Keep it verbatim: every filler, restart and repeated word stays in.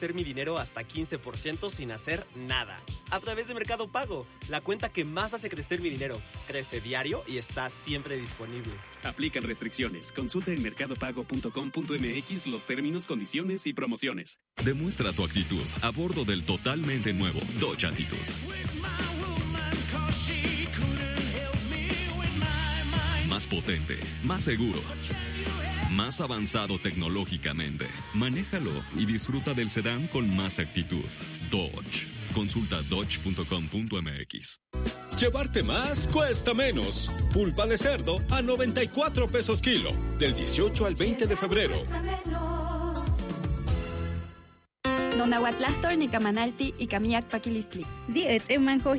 crecer mi dinero hasta quince por ciento sin hacer nada. A través de Mercado Pago, la cuenta que más hace crecer mi dinero. Crece diario y está siempre disponible. Aplican restricciones. Consulta en mercado pago punto com punto m x los términos, condiciones y promociones. Demuestra tu actitud a bordo del totalmente nuevo Dodge Attitude. Más potente, más seguro, más avanzado tecnológicamente. Manéjalo y disfruta del sedán con más actitud. Dodge. Consulta dodge punto com punto m x. Llevarte más cuesta menos. Pulpa de cerdo a noventa y cuatro pesos kilo. Del dieciocho al veinte de febrero. Nonahuatlahtor, Nicamanalti y Camiac Paquilistli. Di et emanjo